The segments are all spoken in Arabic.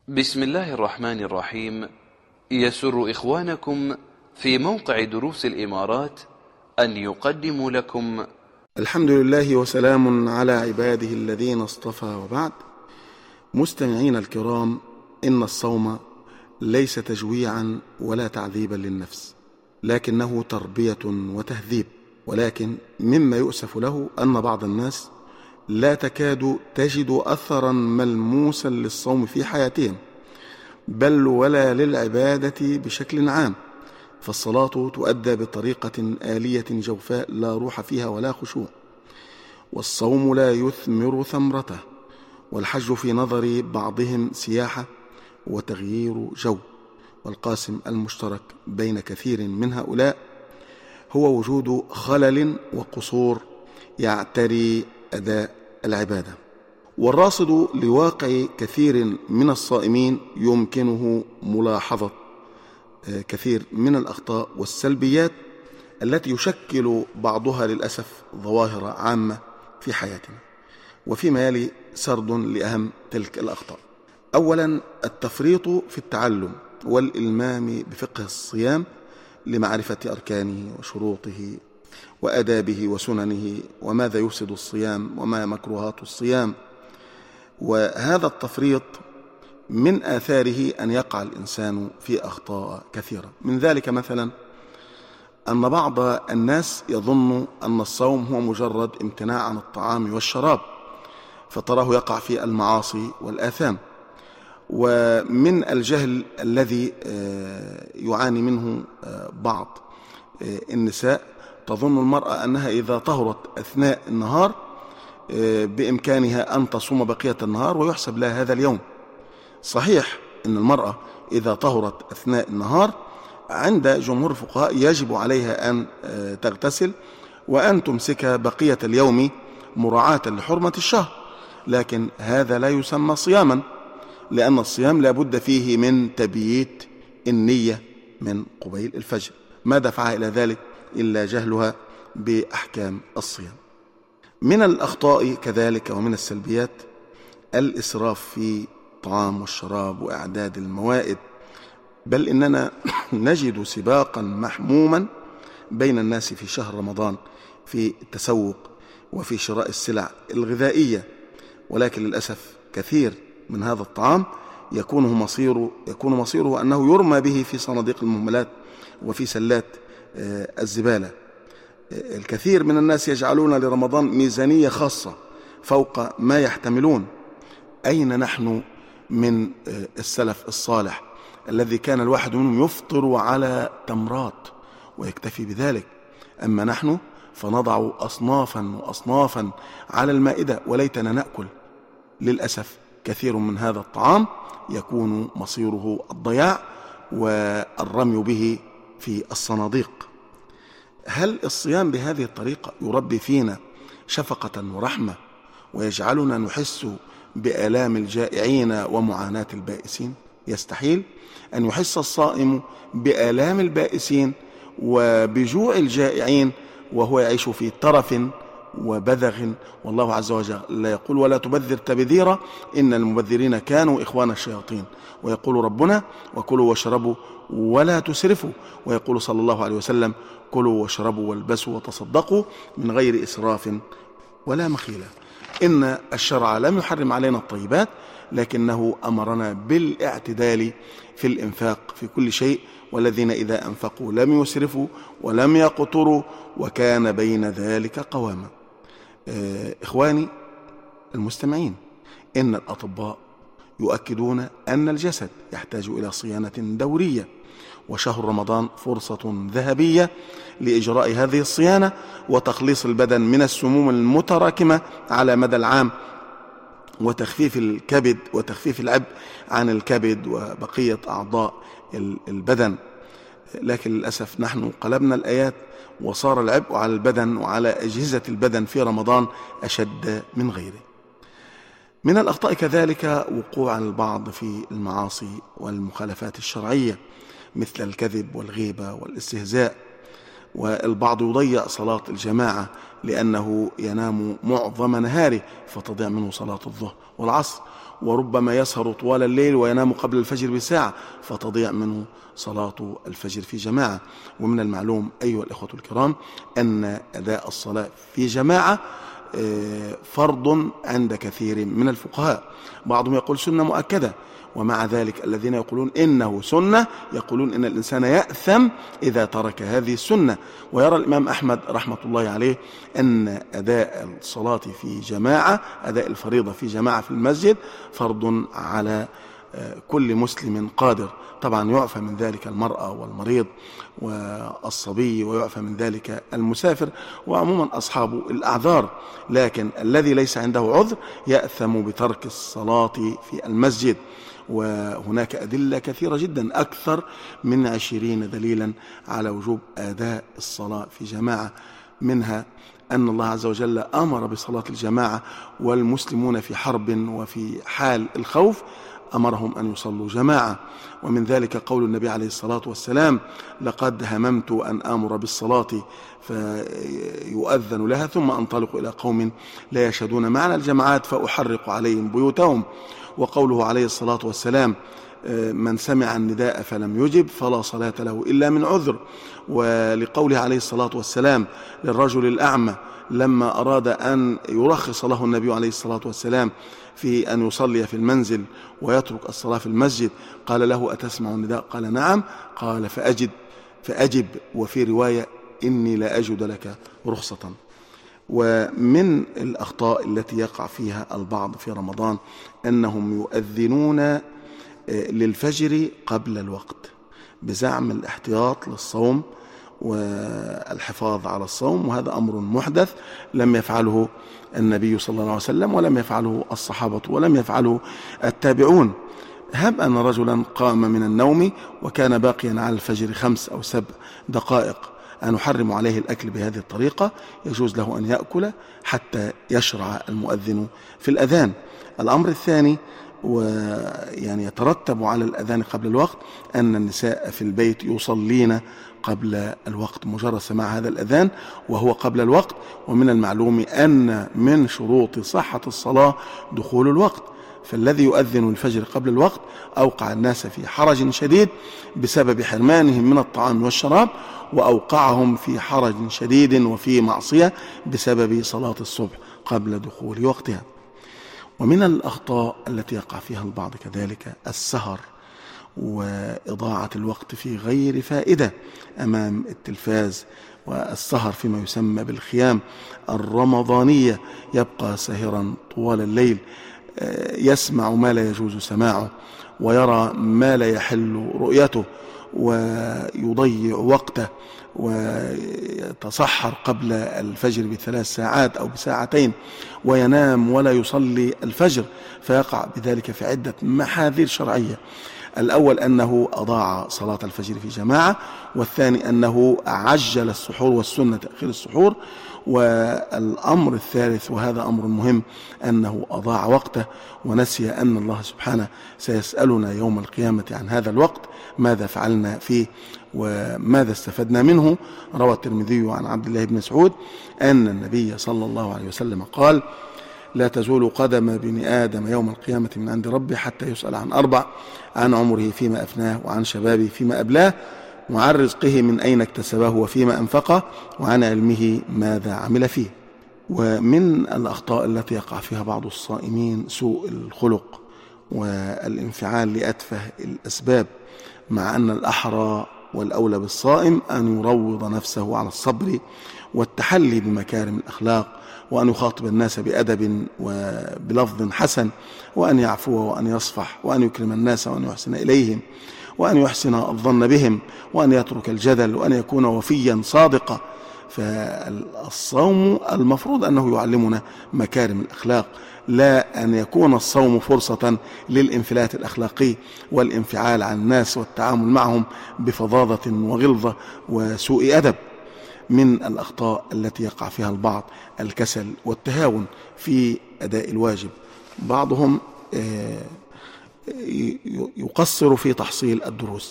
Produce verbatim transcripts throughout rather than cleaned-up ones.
بسم الله الرحمن الرحيم. يسر إخوانكم في موقع دروس الإمارات أن يقدموا لكم الحمد لله وسلام على عباده الذين اصطفى، وبعد. مستمعين الكرام، إن الصوم ليس تجويعا ولا تعذيبا للنفس، لكنه تربية وتهذيب. ولكن مما يؤسف له أن بعض الناس لا تكاد تجد أثرا ملموسا للصوم في حياتهم، بل ولا للعبادة بشكل عام. فالصلاة تؤدى بطريقة آلية جوفاء لا روح فيها ولا خشوع، والصوم لا يثمر ثمرته، والحج في نظر بعضهم سياحة وتغيير جو. والقاسم المشترك بين كثير من هؤلاء هو وجود خلل وقصور يعتري أداء العبادة. والراصد لواقع كثير من الصائمين يمكنه ملاحظة كثير من الأخطاء والسلبيات التي يشكل بعضها للأسف ظواهر عامة في حياتنا، وفيما يلي سرد لأهم تلك الأخطاء. أولا، التفريط في التعلم والإلمام بفقه الصيام لمعرفة أركانه وشروطه وأدابه وسننه، وماذا يفسد الصيام وما مكروهات الصيام. وهذا التفريط من آثاره أن يقع الإنسان في أخطاء كثيرة. من ذلك مثلا أن بعض الناس يظن أن الصوم هو مجرد امتناع عن الطعام والشراب، فتراه يقع في المعاصي والآثام. ومن الجهل الذي يعاني منه بعض النساء، تظن المرأة أنها إذا طهرت أثناء النهار بإمكانها أن تصوم بقية النهار ويحسب لها هذا اليوم. صحيح أن المرأة إذا طهرت أثناء النهار عند جمهور الفقهاء يجب عليها أن تغتسل وأن تمسك بقية اليوم مراعاة لحرمة الشهر، لكن هذا لا يسمى صياما، لأن الصيام لا بد فيه من تبييت النية من قبيل الفجر. ما دفعها إلى ذلك إلا جهلها بأحكام الصيام. من الأخطاء كذلك ومن السلبيات الإسراف في الطعام والشراب وإعداد الموائد، بل إننا نجد سباقا محموما بين الناس في شهر رمضان في التسوق وفي شراء السلع الغذائية، ولكن للأسف كثير من هذا الطعام يكون مصيره يكون مصيره أنه يرمى به في صناديق المهملات وفي سلات الزبالة. الكثير من الناس يجعلون لرمضان ميزانية خاصة فوق ما يحتملون. أين نحن من السلف الصالح الذي كان الواحد منهم يفطر على تمرات ويكتفي بذلك؟ أما نحن فنضع أصنافا وأصنافا على المائدة وليتنا نأكل. للأسف كثير من هذا الطعام يكون مصيره الضياع والرمي به في الصناديق. هل الصيام بهذه الطريقة يربي فينا شفقة ورحمة ويجعلنا نحس بآلام الجائعين ومعاناة البائسين؟ يستحيل أن يحس الصائم بآلام البائسين وبجوع الجائعين وهو يعيش في ترف وبذغ. والله عز وجل لا يقول: ولا تبذر تبذيرا إن المبذرين كانوا إخوان الشياطين. ويقول ربنا: وكلوا واشربوا ولا تسرفوا. ويقول صلى الله عليه وسلم: كلوا واشربوا والبسوا وتصدقوا من غير إسراف ولا مخيلة. إن الشرع لم يحرم علينا الطيبات، لكنه أمرنا بالاعتدال في الإنفاق في كل شيء، والذين إذا أنفقوا لم يسرفوا ولم يقتروا وكان بين ذلك قواما. إخواني المستمعين، إن الأطباء يؤكدون أن الجسد يحتاج إلى صيانة دورية، وشهر رمضان فرصة ذهبية لإجراء هذه الصيانة وتخليص البدن من السموم المتراكمة على مدى العام، وتخفيف الكبد وتخفيف العبء عن الكبد وبقية أعضاء البدن. لكن للأسف نحن قلبنا الآيات وصار العبء على البدن وعلى أجهزة البدن في رمضان أشد من غيره. من الأخطاء كذلك وقوع البعض في المعاصي والمخالفات الشرعية مثل الكذب والغيبة والاستهزاء والبعض يضيع صلاة الجماعة لأنه ينام معظم نهاره فتضيع منه صلاة الظهر والعصر، وربما يسهر طوال الليل وينام قبل الفجر بساعة فتضيع منه صلاة الفجر في جماعة. ومن المعلوم أيها الإخوة الكرام أن أداء الصلاة في جماعة فرض عند كثير من الفقهاء، بعضهم يقول سنة مؤكدة، ومع ذلك الذين يقولون إنه سنة يقولون إن الإنسان يأثم إذا ترك هذه السنة. ويرى الإمام أحمد رحمة الله عليه أن أداء الصلاة في جماعة، أداء الفريضة في جماعة في المسجد فرض على كل مسلم قادر. طبعا يعفى من ذلك المرأة والمريض والصبي، ويعفى من ذلك المسافر، وعموما أصحاب الأعذار، لكن الذي ليس عنده عذر يأثم بترك الصلاة في المسجد. وهناك أدلة كثيرة جدا، أكثر من عشرين دليلا على وجوب أداء الصلاة في جماعة، منها أن الله عز وجل أمر بصلاة الجماعة، والمسلمون في حرب وفي حال الخوف أمرهم أن يصلوا جماعة. ومن ذلك قول النبي عليه الصلاة والسلام: لقد هممت أن آمر بالصلاة فيؤذن لها ثم أنطلق إلى قوم لا يشهدون معنا الجماعات فأحرق عليهم بيوتهم. وقوله عليه الصلاة والسلام: من سمع النداء فلم يجب فلا صلاة له إلا من عذر. ولقوله عليه الصلاة والسلام للرجل الأعمى لما أراد أن يرخص له النبي عليه الصلاة والسلام في أن يصلي في المنزل ويترك الصلاة في المسجد، قال له: أتسمع النداء؟ قال: نعم. قال: فأجد فأجب. وفي رواية: إني لا أجد لك رخصة. ومن الأخطاء التي يقع فيها البعض في رمضان أنهم يؤذنون للفجر قبل الوقت بزعم الاحتياط للصوم والحفاظ على الصوم، وهذا أمر محدث لم يفعله النبي صلى الله عليه وسلم، ولم يفعله الصحابة، ولم يفعله التابعون. هب أن رجلا قام من النوم وكان باقيا على الفجر خمس أو سبع دقائق، أن نحرم عليه الأكل بهذه الطريقة؟ يجوز له أن يأكل حتى يشرع المؤذن في الأذان. الأمر الثاني ويعني يترتب على الأذان قبل الوقت أن النساء في البيت يصلين قبل الوقت، مجرد سماع هذا الأذان وهو قبل الوقت. ومن المعلوم أن من شروط صحة الصلاة دخول الوقت، فالذي يؤذن الفجر قبل الوقت أوقع الناس في حرج شديد بسبب حرمانهم من الطعام والشراب، وأوقعهم في حرج شديد وفي معصية بسبب صلاة الصبح قبل دخول وقتها. ومن الأخطاء التي يقع فيها البعض كذلك السهر وإضاعة الوقت في غير فائدة أمام التلفاز، والسهر فيما يسمى بالخيام الرمضانية، يبقى ساهرا طوال الليل يسمع ما لا يجوز سماعه ويرى ما لا يحل رؤيته ويضيع وقته ويتصحر قبل الفجر بثلاث ساعات أو بساعتين وينام ولا يصلي الفجر، فيقع بذلك في عدة محاذير شرعية. الأول أنه أضاع صلاة الفجر في جماعة، والثاني أنه عجل السحور، والسنة تأخير السحور، والأمر الثالث وهذا أمر مهم أنه أضاع وقته ونسي أن الله سبحانه سيسألنا يوم القيامة عن هذا الوقت ماذا فعلنا فيه وماذا استفدنا منه. روى الترمذي عن عبد الله بن مسعود أن النبي صلى الله عليه وسلم قال: لا تزول قدم ابن آدم يوم القيامة من عند ربه حتى يسأل عن أربع: عن عمره فيما أفناه، وعن شبابه فيما أبلاه، وعن رزقه من أين اكتسبه وفيما أنفقه، وعن علمه ماذا عمل فيه. ومن الأخطاء التي يقع فيها بعض الصائمين سوء الخلق والانفعال لأتفه الأسباب، مع أن الأحرى والأولى بالصائم أن يروض نفسه على الصبر والتحلي بمكارم الأخلاق، وأن يخاطب الناس بأدب وبلفظ حسن، وأن يعفو وأن يصفح، وأن يكرم الناس وأن يحسن إليهم، وأن يحسن الظن بهم، وأن يترك الجدل، وأن يكون وفيا صادقا. فالصوم المفروض أنه يعلمنا مكارم الأخلاق، لا أن يكون الصوم فرصة للانفلات الأخلاقي والانفعال عن الناس والتعامل معهم بفظاظة وغلظة وسوء أدب. من الأخطاء التي يقع فيها البعض الكسل والتهاون في أداء الواجب، بعضهم يقصر في تحصيل الدروس،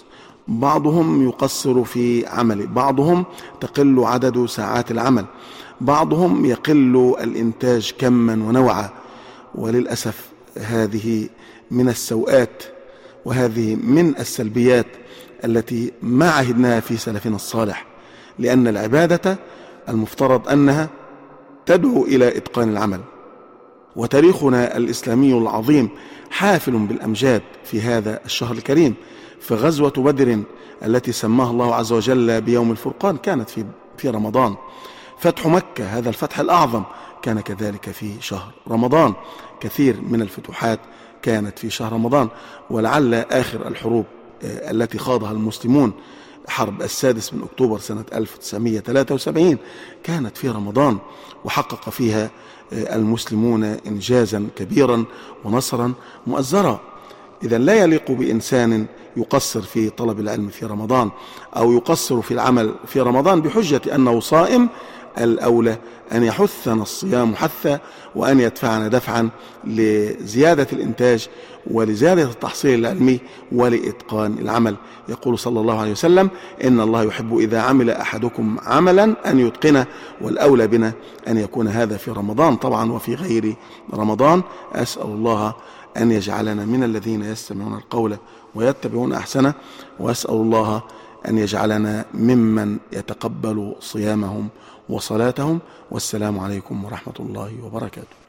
بعضهم يقصر في عمله، بعضهم تقل عدد ساعات العمل، بعضهم يقل الإنتاج كما ونوعا. وللأسف هذه من السوءات وهذه من السلبيات التي ما عهدناها في سلفنا الصالح، لأن العبادة المفترض أنها تدعو إلى إتقان العمل. وتاريخنا الإسلامي العظيم حافل بالأمجاد في هذا الشهر الكريم. في غزوة بدر التي سماها الله عز وجل بيوم الفرقان كانت في في رمضان. فتح مكة هذا الفتح الأعظم كان كذلك في شهر رمضان. كثير من الفتوحات كانت في شهر رمضان. ولعل آخر الحروب التي خاضها المسلمون حرب السادس من أكتوبر سنة ألف وتسعمائة وثلاثة وسبعين كانت في رمضان، وحقق فيها المسلمون إنجازا كبيرا ونصرا مؤزرا. إذا لا يليق بإنسان يقصر في طلب العلم في رمضان أو يقصر في العمل في رمضان بحجة أنه صائم. الأولى أن يحثنا الصيام حثا، وأن يدفعنا دفعا لزيادة الإنتاج ولزيادة التحصيل العلمي ولإتقان العمل. يقول صلى الله عليه وسلم: إن الله يحب إذا عمل أحدكم عملا أن يتقنه. والأولى بنا أن يكون هذا في رمضان طبعا وفي غير رمضان. أسأل الله أن يجعلنا من الذين يستمعون القول ويتبعون أحسنه، وأسأل الله أن يجعلنا ممن يتقبل صيامهم وصلاتهم. والسلام عليكم ورحمة الله وبركاته.